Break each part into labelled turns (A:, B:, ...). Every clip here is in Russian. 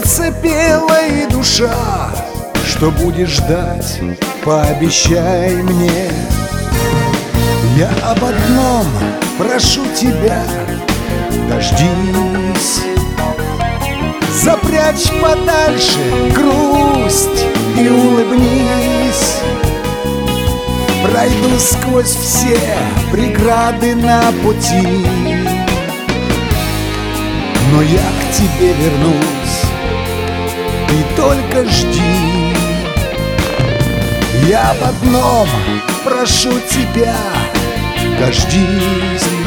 A: сердце пело и душа. Что будешь ждать, пообещай мне. Я об одном прошу тебя: дождись. Запрячь подальше грусть и улыбнись. Пройду сквозь все преграды на пути, но я к тебе вернусь, ты только жди. Я об одном прошу тебя: дождись.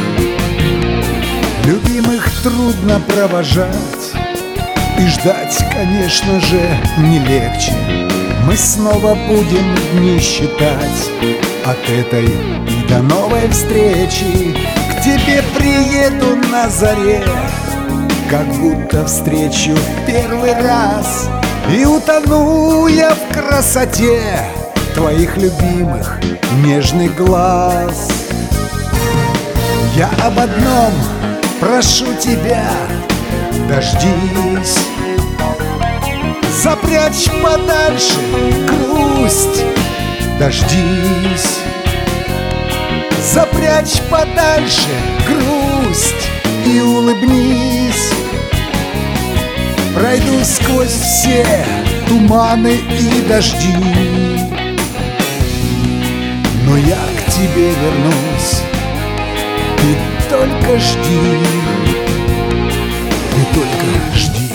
A: Любимых трудно провожать, и ждать, конечно же, не легче. Мы снова будем дни считать от этой и до новой встречи. К тебе приеду на заре, как будто встречу в первый раз, и утону я в красоте твоих любимых нежных глаз. Я об одном прошу тебя: дождись. Запрячь подальше грусть, дождись. Запрячь подальше грусть и улыбнись. Пройду сквозь все туманы и дожди, но я к тебе вернусь, ты только жди, ты только жди.